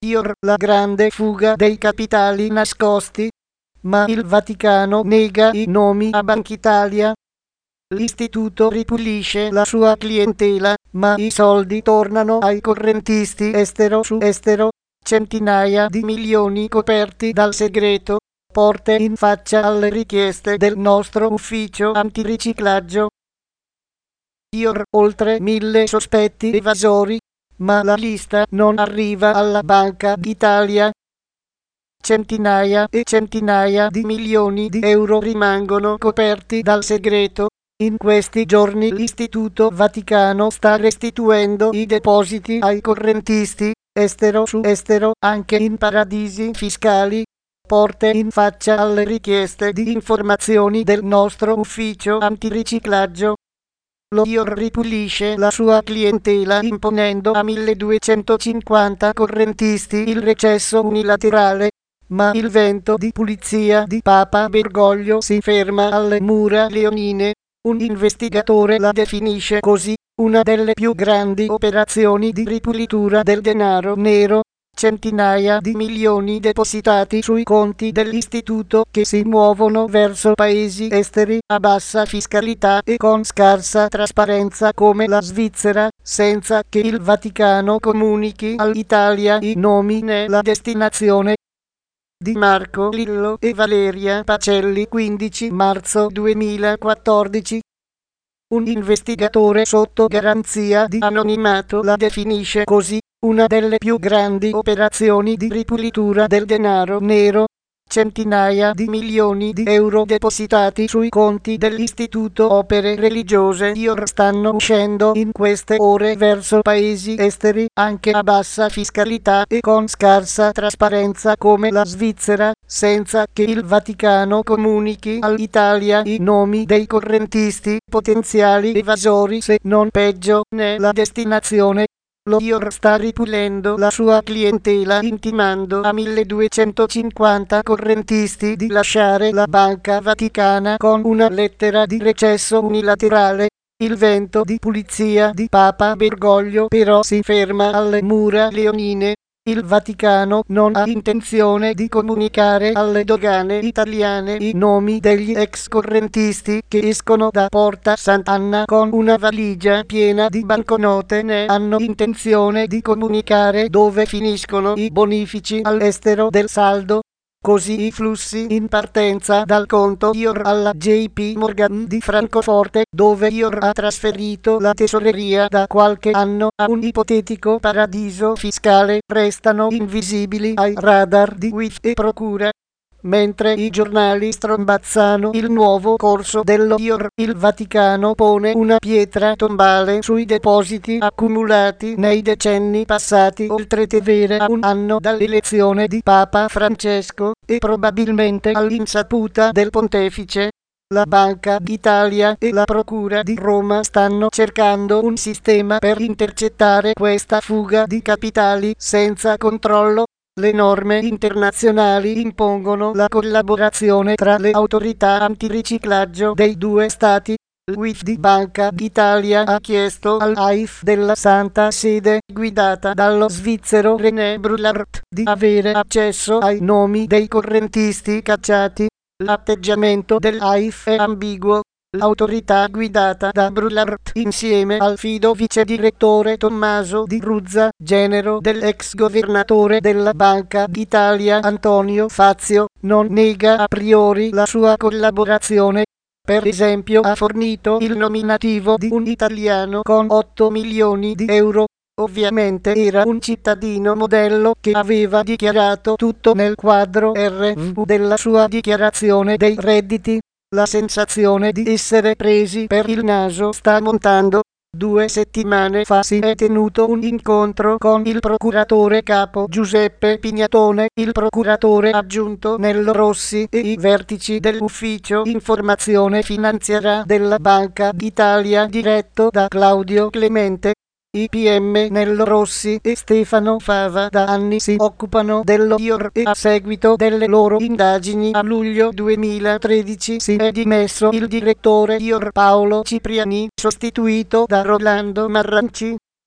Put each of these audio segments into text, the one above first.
La grande fuga dei capitali nascosti. Ma il Vaticano nega i nomi a Banca Italia. L'istituto ripulisce la sua clientela, ma i soldi tornano ai correntisti estero su estero. Centinaia di milioni coperti dal segreto. Porte in faccia alle richieste del nostro ufficio antiriciclaggio. Oltre 1000 sospetti evasori, ma la lista non arriva alla Banca d'Italia. Centinaia e centinaia di milioni di euro rimangono coperti dal segreto. In questi giorni l'Istituto Vaticano sta restituendo i depositi ai correntisti, estero su estero, anche in paradisi fiscali. Porte in faccia alle richieste di informazioni del nostro ufficio antiriciclaggio. Lo ripulisce la sua clientela imponendo a 1250 correntisti il recesso unilaterale. Ma il vento di pulizia di Papa Bergoglio si ferma alle mura leonine. Un investigatore la definisce così, una delle più grandi operazioni di ripulitura del denaro nero. Centinaia di milioni depositati sui conti dell'istituto che si muovono verso paesi esteri a bassa fiscalità e con scarsa trasparenza come la Svizzera, senza che il Vaticano comunichi all'Italia i nomi né la destinazione. Di Marco Lillo e Valeria Pacelli, 15 marzo 2014. Un investigatore sotto garanzia di anonimato la definisce così, una delle più grandi operazioni di ripulitura del denaro nero. Centinaia di milioni di euro depositati sui conti dell'istituto. Opere religiose stanno uscendo in queste ore verso paesi esteri, anche a bassa fiscalità e con scarsa trasparenza come la Svizzera, senza che il Vaticano comunichi all'Italia i nomi dei correntisti, potenziali evasori se non peggio, né la destinazione. Lo sta ripulendo la sua clientela intimando a 1250 correntisti di lasciare la Banca Vaticana con una lettera di recesso unilaterale. Il vento di pulizia di Papa Bergoglio però si ferma alle mura leonine. Il Vaticano non ha intenzione di comunicare alle dogane italiane i nomi degli ex correntisti che escono da Porta Sant'Anna con una valigia piena di banconote, né hanno intenzione di comunicare dove finiscono i bonifici all'estero del saldo. Così i flussi in partenza dal conto alla JP Morgan di Francoforte, dove ha trasferito la tesoreria da qualche anno a un ipotetico paradiso fiscale, restano invisibili ai radar di UIF e procura. Mentre i giornali strombazzano il nuovo corso dello il Vaticano pone una pietra tombale sui depositi accumulati nei decenni passati, oltre tevere a un anno dall'elezione di Papa Francesco, e probabilmente all'insaputa del pontefice. La Banca d'Italia e la Procura di Roma stanno cercando un sistema per intercettare questa fuga di capitali senza controllo. Le norme internazionali impongono la collaborazione tra le autorità antiriciclaggio dei due stati. L'UIF di Banca d'Italia ha chiesto all'AIF della Santa Sede, guidata dallo svizzero René Brulart, di avere accesso ai nomi dei correntisti cacciati. L'atteggiamento dell'AIF è ambiguo. L'autorità guidata da Brulart, insieme al fido vice direttore Tommaso Di Ruzza, genero dell'ex governatore della Banca d'Italia Antonio Fazio, non nega a priori la sua collaborazione. Per esempio ha fornito il nominativo di un italiano con 8 milioni di euro. Ovviamente era un cittadino modello che aveva dichiarato tutto nel quadro RV della sua dichiarazione dei redditi. La sensazione di essere presi per il naso sta montando. 2 settimane fa si è tenuto un incontro con il procuratore capo Giuseppe Pignatone, il procuratore aggiunto Nello Rossi e i vertici dell'ufficio informazione finanziaria della Banca d'Italia diretto da Claudio Clemente. I PM Nello Rossi e Stefano Fava da anni si occupano dello e a seguito delle loro indagini a luglio 2013 si è dimesso il direttore Paolo Cipriani, sostituito da Rolando Marranci.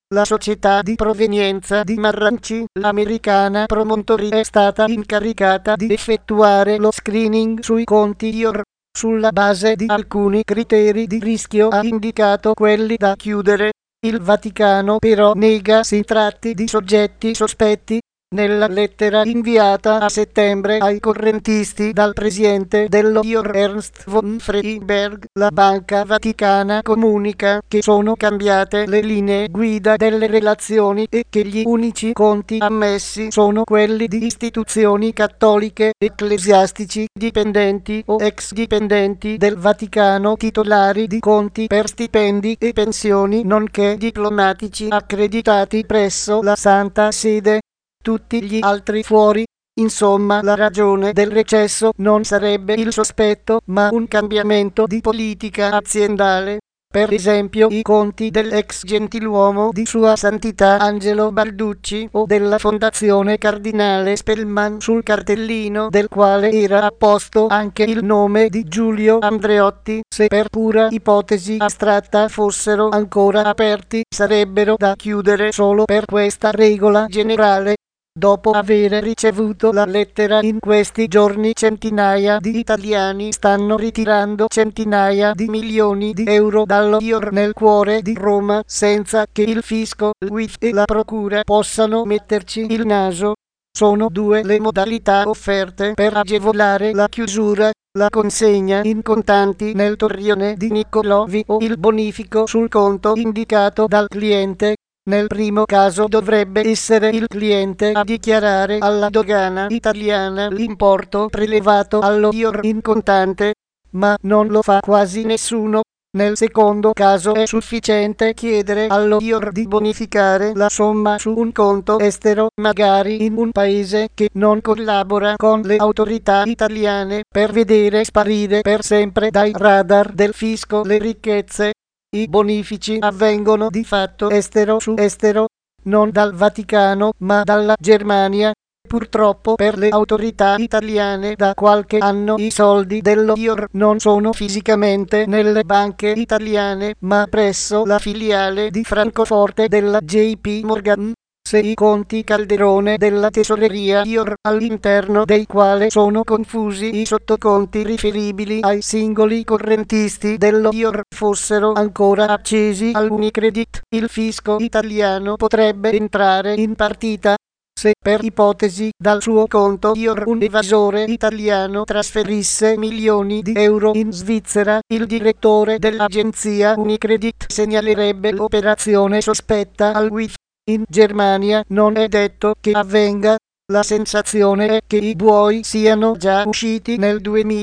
La società di provenienza di Marranci, l'americana Promontory, è stata incaricata di effettuare lo screening sui conti Dior. Sulla base di alcuni criteri di rischio ha indicato quelli da chiudere. Il Vaticano però nega si tratti di soggetti sospetti. Nella lettera inviata a settembre ai correntisti dal presidente dello Dior Ernst von Freiberg, la Banca Vaticana comunica che sono cambiate le linee guida delle relazioni e che gli unici conti ammessi sono quelli di istituzioni cattoliche, ecclesiastici, dipendenti o ex dipendenti del Vaticano titolari di conti per stipendi e pensioni, nonché diplomatici accreditati presso la Santa Sede. Tutti gli altri fuori. Insomma, la ragione del recesso non sarebbe il sospetto, ma un cambiamento di politica aziendale. Per esempio i conti dell'ex gentiluomo di Sua Santità Angelo Balducci o della Fondazione Cardinale Spellman, sul cartellino del quale era apposto anche il nome di Giulio Andreotti, se per pura ipotesi astratta fossero ancora aperti, sarebbero da chiudere solo per questa regola generale. Dopo aver ricevuto la lettera in questi giorni, centinaia di italiani stanno ritirando centinaia di milioni di euro dallo Dior nel cuore di Roma, senza che il fisco, l'UIF e la procura possano metterci il naso. Sono due le modalità offerte per agevolare la chiusura: la consegna in contanti nel torrione di Niccolovi o il bonifico sul conto indicato dal cliente. Nel primo caso dovrebbe essere il cliente a dichiarare alla dogana italiana l'importo prelevato allo Dior in contante, ma non lo fa quasi nessuno. Nel secondo caso è sufficiente chiedere allo Dior di bonificare la somma su un conto estero, magari in un paese che non collabora con le autorità italiane, per vedere sparire per sempre dai radar del fisco le ricchezze. I bonifici avvengono di fatto estero su estero, non dal Vaticano ma dalla Germania. Purtroppo per le autorità italiane da qualche anno i soldi dello Dior non sono fisicamente nelle banche italiane, ma presso la filiale di Francoforte della JP Morgan. Se i conti Calderone della tesoreria Dior, all'interno dei quali sono confusi i sottoconti riferibili ai singoli correntisti dello Dior, fossero ancora accesi al Unicredit, il fisco italiano potrebbe entrare in partita. Se per ipotesi dal suo conto Dior un evasore italiano trasferisse milioni di euro in Svizzera, il direttore dell'agenzia Unicredit segnalerebbe l'operazione sospetta al UIF. In Germania non è detto che avvenga. La sensazione è che i buoi siano già usciti nel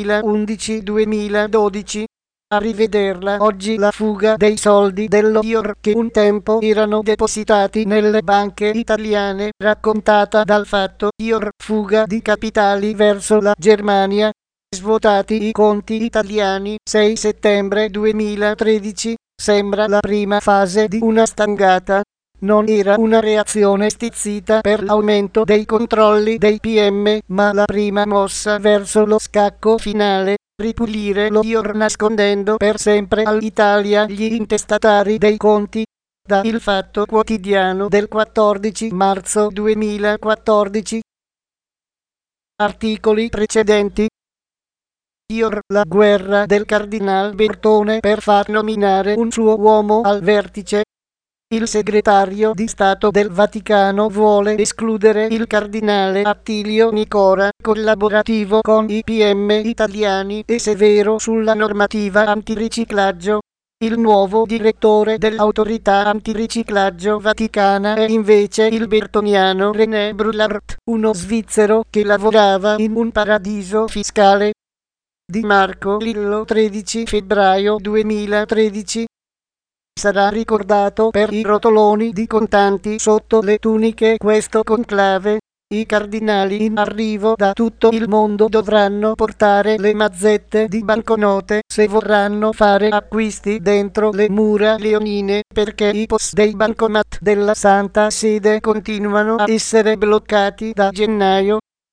2011-2012. A rivederla oggi la fuga dei soldi dello Dior che un tempo erano depositati nelle banche italiane, raccontata dal fatto Dior, fuga di capitali verso la Germania. Svuotati i conti italiani, 6 settembre 2013, sembra la prima fase di una stangata. Non era una reazione stizzita per l'aumento dei controlli dei PM, ma la prima mossa verso lo scacco finale: ripulire lo Dior nascondendo per sempre all'Italia gli intestatari dei conti. Da Il Fatto Quotidiano del 14 marzo 2014. Articoli precedenti. Dior, la guerra del Cardinal Bertone per far nominare un suo uomo al vertice. Il segretario di Stato del Vaticano vuole escludere il cardinale Attilio Nicora, collaborativo con i PM italiani e severo sulla normativa antiriciclaggio. Il nuovo direttore dell'autorità antiriciclaggio vaticana è invece il bertoniano René Brulart, uno svizzero che lavorava in un paradiso fiscale. Di Marco Lillo, 13 febbraio 2013. Sarà ricordato per i rotoloni di contanti sotto le tuniche questo conclave. I cardinali in arrivo da tutto il mondo dovranno portare le mazzette di banconote se vorranno fare acquisti dentro le mura leonine, perché i POS dei bancomat della Santa Sede continuano a essere bloccati da gennaio.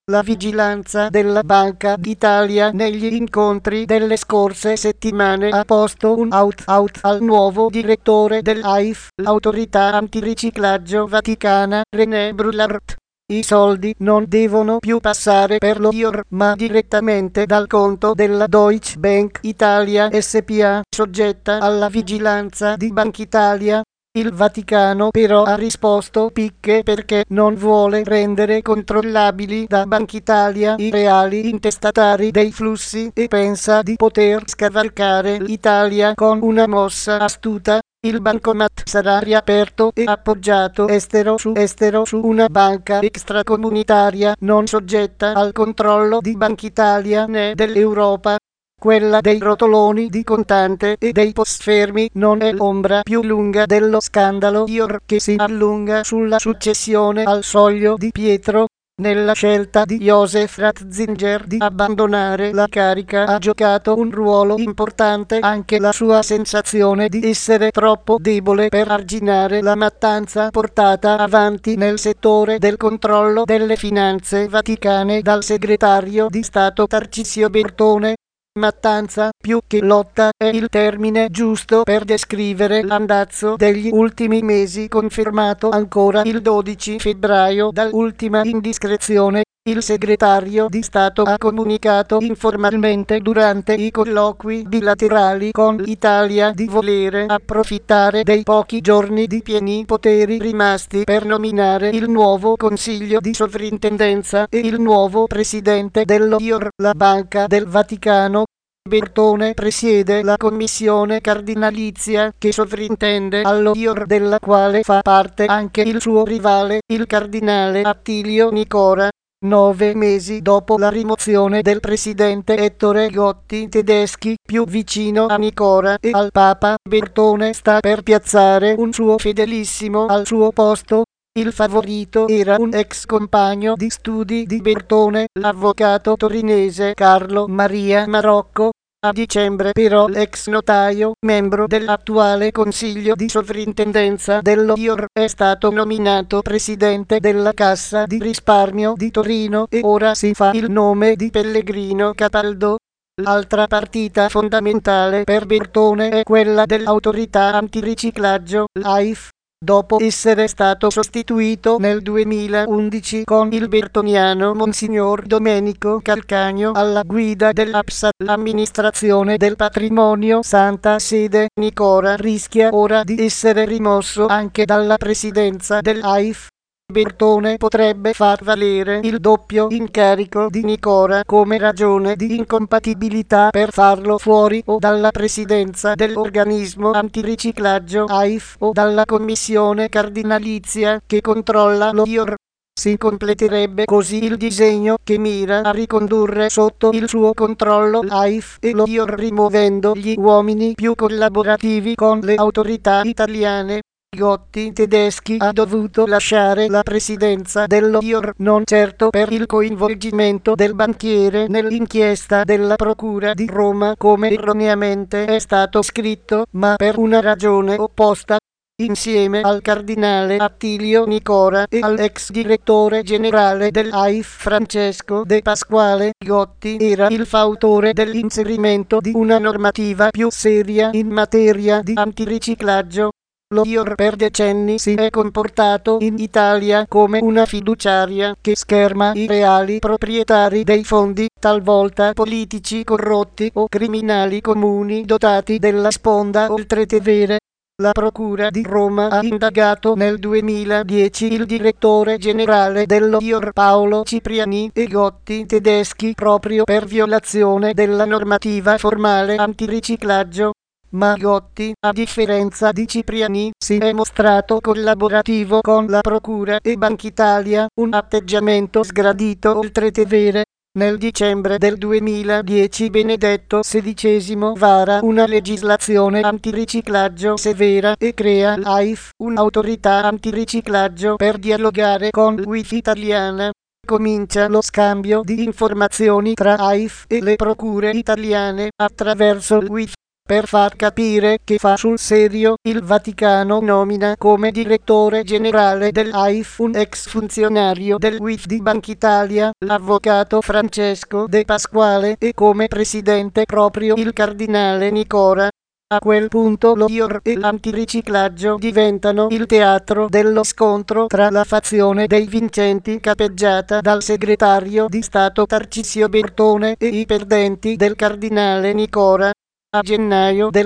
La vigilanza della Banca d'Italia negli incontri delle scorse settimane ha posto un out al nuovo direttore dell'AIF, l'autorità antiriciclaggio vaticana, René Brulart. I soldi non devono più passare per lo IOR, ma direttamente dal conto della Deutsche Bank Italia SpA, soggetta alla vigilanza di Bankitalia. Il Vaticano però ha risposto picche perché non vuole rendere controllabili da Bankitalia i reali intestatari dei flussi e pensa di poter scavalcare l'Italia con una mossa astuta. Il bancomat sarà riaperto e appoggiato estero su una banca extracomunitaria non soggetta al controllo di Bankitalia né dell'Europa. Quella dei rotoloni di contante e dei postfermi non è l'ombra più lunga dello scandalo IOR che si allunga sulla successione al soglio di Pietro. Nella scelta di Josef Ratzinger di abbandonare la carica ha giocato un ruolo importante anche la sua sensazione di essere troppo debole per arginare la mattanza portata avanti nel settore del controllo delle finanze vaticane dal segretario di Stato Tarcisio Bertone. Mattanza, più che lotta, è il termine giusto per descrivere l'andazzo degli ultimi mesi, confermato ancora il 12 febbraio dall'ultima indiscrezione. Il segretario di Stato ha comunicato informalmente durante i colloqui bilaterali con l'Italia di volere approfittare dei pochi giorni di pieni poteri rimasti per nominare il nuovo Consiglio di Sovrintendenza e il nuovo presidente dello IOR, la Banca del Vaticano. Bertone presiede la commissione cardinalizia che sovrintende allo IOR, della quale fa parte anche il suo rivale, il cardinale Attilio Nicora. 9 mesi dopo la rimozione del presidente Ettore Gotti Tedeschi, più vicino a Nicora e al Papa, Bertone sta per piazzare un suo fedelissimo al suo posto. Il favorito era un ex compagno di studi di Bertone, l'avvocato torinese Carlo Maria Marocco. A dicembre però l'ex notaio, membro dell'attuale Consiglio di Sovrintendenza dello IOR, è stato nominato presidente della Cassa di Risparmio di Torino e ora si fa il nome di Pellegrino Cataldo. L'altra partita fondamentale per Bertone è quella dell'autorità antiriciclaggio, l'AIF. Dopo essere stato sostituito nel 2011 con il bertoniano Monsignor Domenico Calcagno alla guida dell'APSA, l'amministrazione del patrimonio Santa Sede, Nicora rischia ora di essere rimosso anche dalla presidenza dell'AIF. Bertone potrebbe far valere il doppio incarico di Nicora come ragione di incompatibilità per farlo fuori o dalla presidenza dell'organismo antiriciclaggio AIF o dalla commissione cardinalizia che controlla lo IOR. Si completerebbe così il disegno che mira a ricondurre sotto il suo controllo l'AIF e lo IOR, rimuovendo gli uomini più collaborativi con le autorità italiane. Gotti Tedeschi ha dovuto lasciare la presidenza dello IOR non certo per il coinvolgimento del banchiere nell'inchiesta della Procura di Roma come erroneamente è stato scritto, ma per una ragione opposta. Insieme al cardinale Attilio Nicora e all'ex direttore generale dell'AIF Francesco De Pasquale, Gotti era il fautore dell'inserimento di una normativa più seria in materia di antiriciclaggio. Lo IOR per decenni si è comportato in Italia come una fiduciaria che scherma i reali proprietari dei fondi, talvolta politici corrotti o criminali comuni dotati della sponda oltretevere. La Procura di Roma ha indagato nel 2010 il direttore generale dello IOR Paolo Cipriani e Gotti Tedeschi proprio per violazione della normativa formale antiriciclaggio. Ma Gotti, a differenza di Cipriani, si è mostrato collaborativo con la Procura e Bankitalia, un atteggiamento sgradito oltretevere. Nel dicembre del 2010 Benedetto XVI vara una legislazione antiriciclaggio severa e crea l'AIF, un'autorità antiriciclaggio per dialogare con l'UIF italiana. Comincia lo scambio di informazioni tra AIF e le procure italiane attraverso l'UIF. per far capire che fa sul serio. Il Vaticano nomina come direttore generale dell'AIF un ex funzionario del UIF di Bankitalia, l'avvocato Francesco De Pasquale, e come presidente proprio il cardinale Nicora. A quel punto lo IOR e l'antiriciclaggio diventano il teatro dello scontro tra la fazione dei vincenti capeggiata dal segretario di Stato Tarcisio Bertone e i perdenti del cardinale Nicora. A gennaio del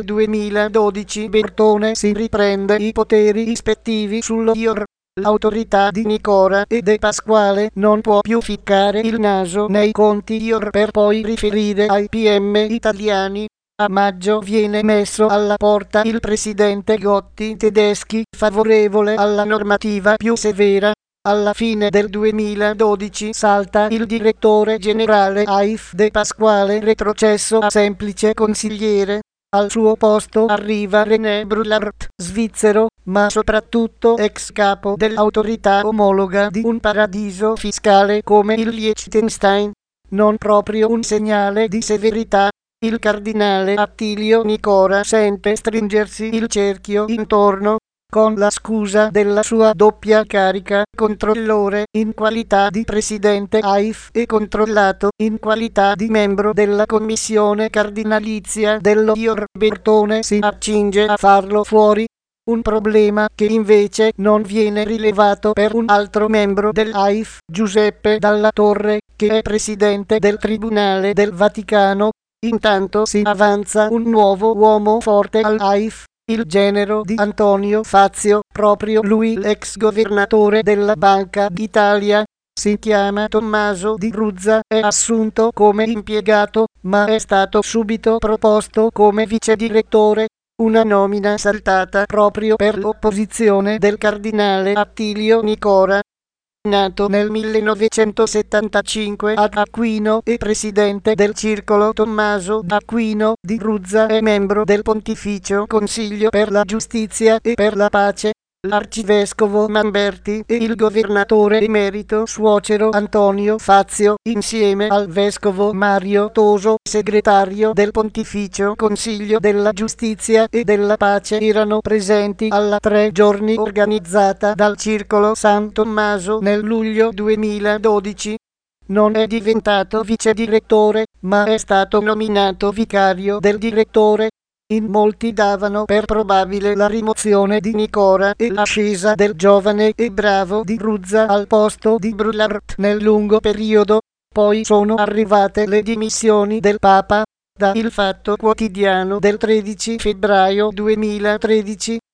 2012 Bertone si riprende i poteri ispettivi sullo IOR. L'autorità di Nicora e De Pasquale non può più ficcare il naso nei conti IOR per poi riferire ai PM italiani. A maggio viene messo alla porta il presidente Gotti Tedeschi, favorevole alla normativa più severa. Alla fine del 2012 salta il direttore generale AIF De Pasquale, retrocesso a semplice consigliere. Al suo posto arriva René Brulart, svizzero, ma soprattutto ex capo dell'autorità omologa di un paradiso fiscale come il Liechtenstein. Non proprio un segnale di severità. Il cardinale Attilio Nicora sente stringersi il cerchio intorno, con la scusa della sua doppia carica: controllore in qualità di presidente AIF e controllato in qualità di membro della commissione cardinalizia dello IOR. Bertone si accinge a farlo fuori. Un problema che invece non viene rilevato per un altro membro dell'AIF, Giuseppe Dalla Torre, che è presidente del Tribunale del Vaticano. Intanto si avanza un nuovo uomo forte all'AIF, il genero di Antonio Fazio, proprio lui l'ex governatore della Banca d'Italia. Si chiama Tommaso Di Ruzza, è assunto come impiegato, ma è stato subito proposto come vicedirettore, una nomina saltata proprio per l'opposizione del cardinale Attilio Nicora. Nato nel 1975 ad Aquino e presidente del Circolo Tommaso d'Aquino, Di Ruzza è membro del Pontificio Consiglio per la Giustizia e per la Pace. L'arcivescovo Mamberti e il governatore emerito suocero Antonio Fazio, insieme al vescovo Mario Toso, segretario del Pontificio Consiglio della Giustizia e della Pace, erano presenti alla 3 giorni organizzata dal Circolo San Tommaso nel luglio 2012. Non è diventato vicedirettore, ma è stato nominato vicario del direttore. In molti davano per probabile la rimozione di Nicora e l'ascesa del giovane e bravo Di Ruzza al posto di Brulart nel lungo periodo. Poi sono arrivate le dimissioni del Papa. Da Il Fatto Quotidiano del 13 febbraio 2013.